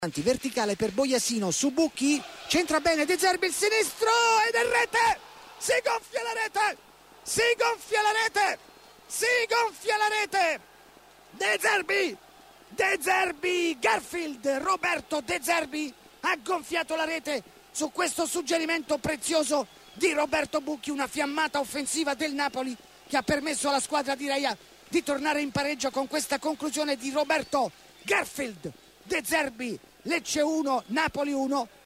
Verticale per Boiasino su Bucchi, centra bene De Zerbi il sinistro ed è rete, si gonfia la rete, si gonfia la rete, si gonfia la rete. De Zerbi, Garfield, Roberto De Zerbi ha gonfiato la rete su questo suggerimento prezioso di Roberto Bucchi, una fiammata offensiva del Napoli che ha permesso alla squadra di Raia di tornare in pareggio con questa conclusione di Roberto Garfield De Zerbi. Lecce 1, Napoli 1.